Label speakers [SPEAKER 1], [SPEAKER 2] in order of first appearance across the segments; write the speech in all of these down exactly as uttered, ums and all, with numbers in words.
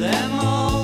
[SPEAKER 1] them all.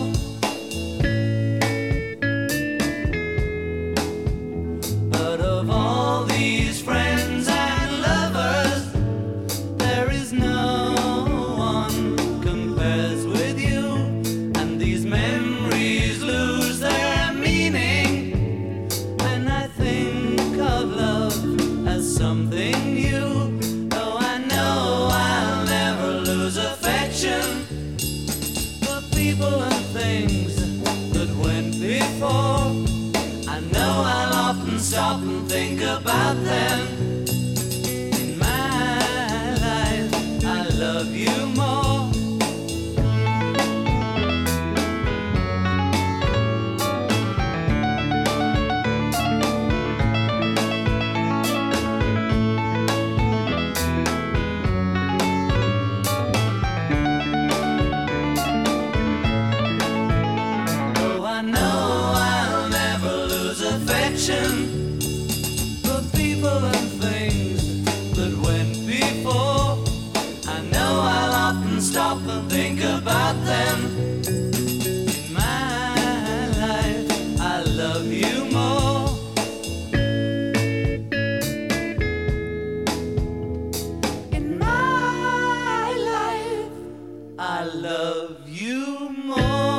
[SPEAKER 1] But of all these friends and lovers, there is no one compares with you. And these memories lose their meaning when I think of love as something new. Though I know I'll never lose affection for people and things that went before. I know I'll often stop and think about them. In my life, I love you more. Though I know I'll never lose affection for people and things that went before. I know I'll often stop and think about them. In my life, I love you more. In my life, I love you more.